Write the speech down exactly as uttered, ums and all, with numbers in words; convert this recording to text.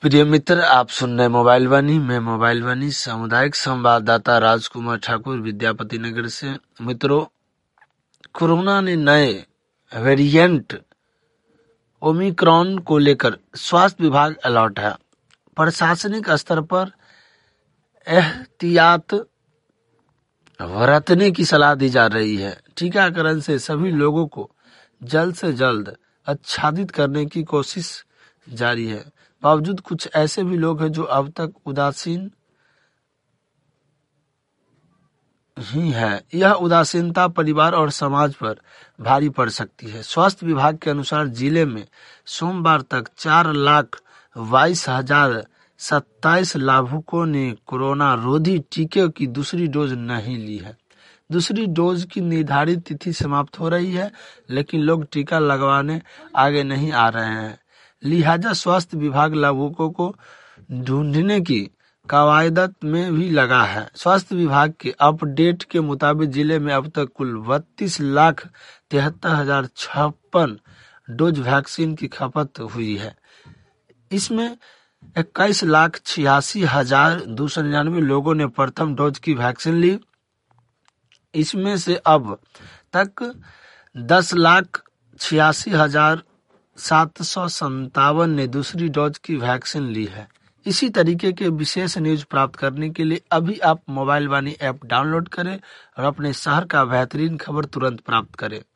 प्रिय मित्र, आप सुन रहे मोबाइल वाणी में मोबाइल वाणी सामुदायिक संवाददाता राजकुमार ठाकुर विद्यापति नगर से। मित्रों, कोरोना ने नए वेरिएंट ओमिक्रॉन को लेकर स्वास्थ्य विभाग अलर्ट है। प्रशासनिक स्तर पर एहतियात बरतने की सलाह दी जा रही है। टीकाकरण से सभी लोगों को जल्द से जल्द आच्छादित करने की कोशिश जारी है। बावजूद कुछ ऐसे भी लोग हैं जो अब तक उदासीन ही है। यह उदासीनता परिवार और समाज पर भारी पड़ सकती है। स्वास्थ्य विभाग के अनुसार जिले में सोमवार तक चार लाख बाईस हजार सत्ताईस लाभुकों ने कोरोना रोधी टीके की दूसरी डोज नहीं ली है। दूसरी डोज की निर्धारित तिथि समाप्त हो रही है, लेकिन लोग टीका लगवाने आगे नहीं आ रहे हैं। लिहाजा स्वास्थ्य विभाग लाभुकों को ढूंढने की कवायद में भी लगा है। स्वास्थ्य विभाग के अपडेट के मुताबिक जिले में अब तक कुल बत्तीस लाख तिहत्तर हजार छप्पन डोज वैक्सीन की खपत हुई है। इसमें इक्कीस लाख छियासी हजार दो सौ निन्यानवे लोगों ने प्रथम डोज की वैक्सीन ली। इसमें से अब तक दस लाख छियासी हजार सात सौ संतावन ने दूसरी डोज की वैक्सीन ली है। इसी तरीके के विशेष न्यूज प्राप्त करने के लिए अभी आप मोबाइल वाणी ऐप डाउनलोड करें और अपने शहर का बेहतरीन खबर तुरंत प्राप्त करें।